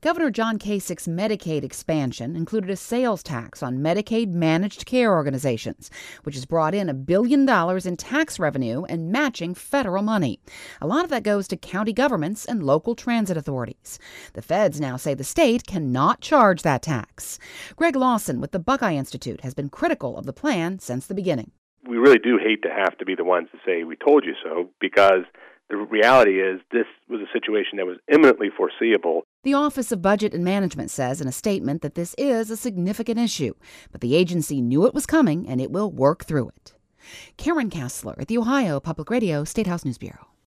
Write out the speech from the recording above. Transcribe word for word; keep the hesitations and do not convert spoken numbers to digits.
Governor John Kasich's Medicaid expansion included a sales tax on Medicaid managed care organizations, which has brought in a billion dollars in tax revenue and matching federal money. A lot of that goes to county governments and local transit authorities. The feds now say the state cannot charge that tax. Greg Lawson with the Buckeye Institute has been critical of the plan since the beginning. We really do hate to have to be the ones to say we told you so, because the reality is this was a situation that was imminently foreseeable. The Office of Budget and Management says in a statement that this is a significant issue, but the agency knew it was coming and it will work through it. Karen Kassler at the Ohio Public Radio State House News Bureau.